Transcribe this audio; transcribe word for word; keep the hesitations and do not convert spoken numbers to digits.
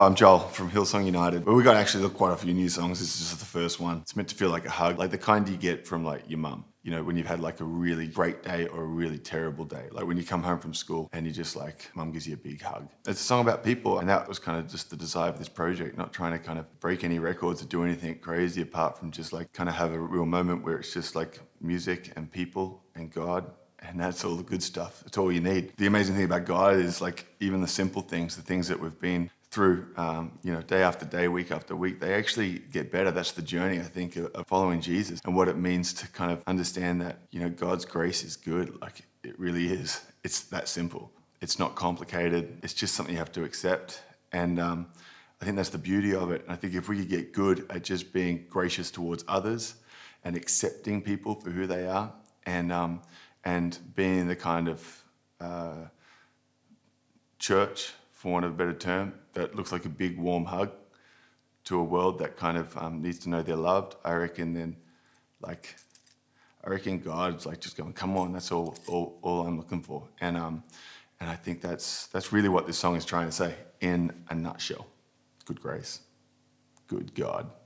I'm Joel from Hillsong United. But we got actually quite a few new songs. This is just the first one. It's meant to feel like a hug, like the kind you get from like your mum. You know, when you've had like a really great day or a really terrible day. Like when you come home from school and you just like, mum gives you a big hug. It's a song about people, and that was kind of just the desire of this project, not trying to kind of break any records or do anything crazy apart from just like kind of have a real moment where it's just like music and people and God. And that's all the good stuff. That's all you need. The amazing thing about God is like even the simple things, the things that we've been through, um, you know, day after day, week after week, they actually get better. That's the journey, I think, of, of following Jesus and what it means to kind of understand that, you know, God's grace is good. Like it really is. It's that simple. It's not complicated. It's just something you have to accept. And um, I think that's the beauty of it. And I think if we could get good at just being gracious towards others and accepting people for who they are, and um, and being the kind of uh, church, for want of a better term, that looks like a big warm hug to a world that kind of um, needs to know they're loved, I reckon then, like, I reckon God's like just going, come on, that's all all, all I'm looking for. And um, and I think that's that's really what this song is trying to say in a nutshell. Good grace, good God.